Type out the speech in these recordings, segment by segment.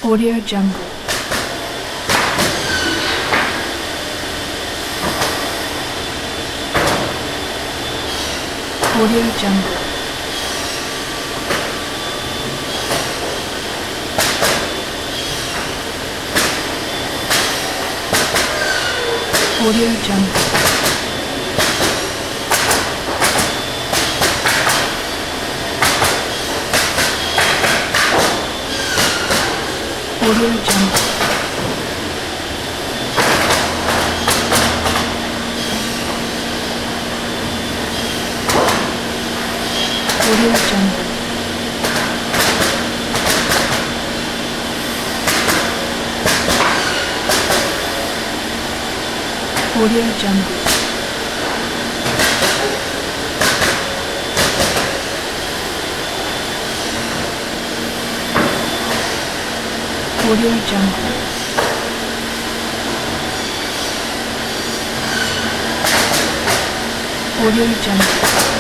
Audio Jungle. Audio Jungle. Audio Jungle. Audio Jungle. Audio Jungle. Audio Jungle. Audio Jungle. Audio Jungle.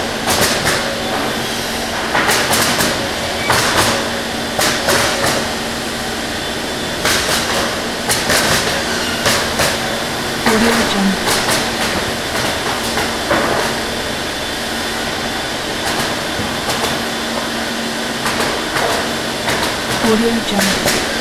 Audio Jungle. Audio Jungle.